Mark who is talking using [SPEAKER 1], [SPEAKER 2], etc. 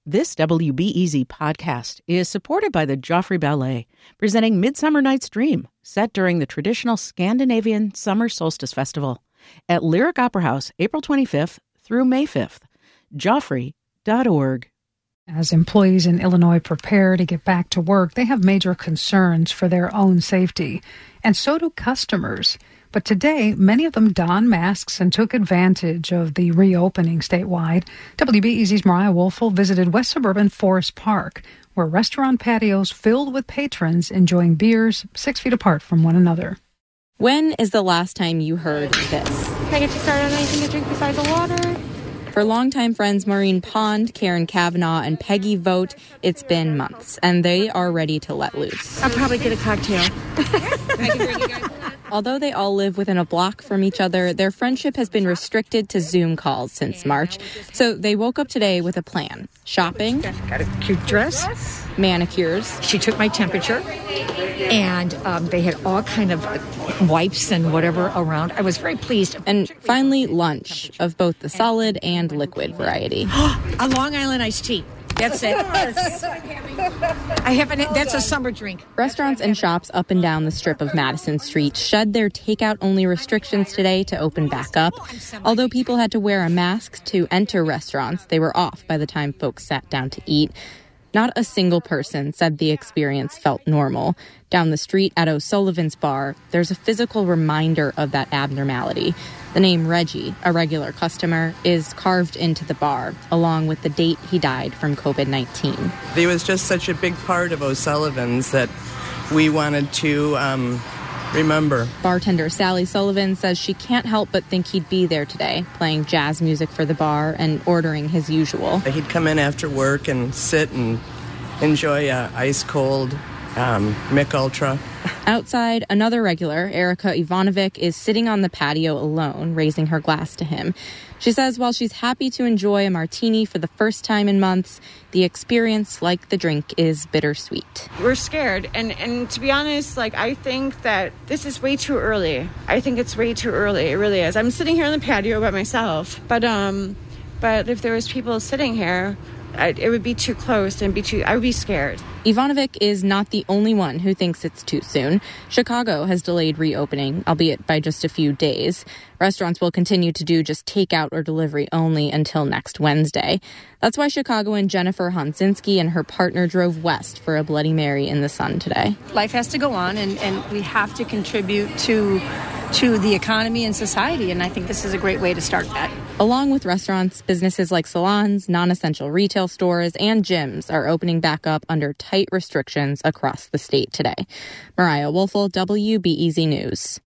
[SPEAKER 1] This WBEZ podcast is supported by the Joffrey Ballet, presenting Midsummer Night's Dream, set during the traditional Scandinavian Summer Solstice Festival at Lyric Opera House, April 25th through May 5th. Joffrey.org.
[SPEAKER 2] As employees in Illinois prepare to get back to work, they have major concerns for their own safety, and so do customers. But today, many of them donned masks and took advantage of the reopening statewide. WBEZ's Mariah Woelfel visited West Suburban Forest Park, where restaurant patios filled with patrons enjoying beers 6 feet apart from one another.
[SPEAKER 3] When is the last time you heard this?
[SPEAKER 4] Can I get you started on anything to drink besides the water?
[SPEAKER 3] For longtime friends Maureen Pond, Karen Kavanaugh, and Peggy Vogt, it's been months, and they are ready to let loose.
[SPEAKER 4] I'll probably get a cocktail.
[SPEAKER 3] Although they all live within a block from each other, their friendship has been restricted to Zoom calls since March. So they woke up today with a plan. Shopping.
[SPEAKER 5] Got a cute dress.
[SPEAKER 3] Manicures.
[SPEAKER 5] She took my temperature. And they had all kind of wipes and whatever around. I was very pleased.
[SPEAKER 3] And finally, lunch of both the solid and liquid variety.
[SPEAKER 5] A Long Island iced tea. That's it. That's a summer drink.
[SPEAKER 3] Restaurants and shops up and down the strip of Madison Street shed their takeout-only restrictions today to open back up. Although people had to wear a mask to enter restaurants, they were off by the time folks sat down to eat. Not a single person said the experience felt normal. Down the street at O'Sullivan's Bar, there's a physical reminder of that abnormality. The name Reggie, a regular customer, is carved into the bar, along with the date he died from COVID-19.
[SPEAKER 6] He was just such a big part of O'Sullivan's that we wanted to remember.
[SPEAKER 3] Bartender Sally Sullivan says she can't help but think he'd be there today, playing jazz music for the bar and ordering his usual.
[SPEAKER 6] He'd come in after work and sit and enjoy ice-cold Mick Ultra.
[SPEAKER 3] Outside, another regular, Erica Ivanovic, is sitting on the patio alone, raising her glass to him. She says while she's happy to enjoy a martini for the first time in months, the experience, like the drink, is bittersweet.
[SPEAKER 4] We're scared. And to be honest, I think that this is way too early. I think it's way too early. It really is. I'm sitting here on the patio by myself. But if there was people sitting here, it would be too close and I would be scared.
[SPEAKER 3] Ivanovic is not the only one who thinks it's too soon. Chicago has delayed reopening, albeit by just a few days. Restaurants will continue to do just takeout or delivery only until next Wednesday. That's why Chicagoan Jennifer Honsinski and her partner drove west for a Bloody Mary in the sun today.
[SPEAKER 7] Life has to go on, and we have to contribute to the economy and society, and I think this is a great way to start that.
[SPEAKER 3] Along with restaurants, businesses like salons, non-essential retail stores, and gyms are opening back up under tight restrictions across the state today. Mariah Woelfel, WBEZ News.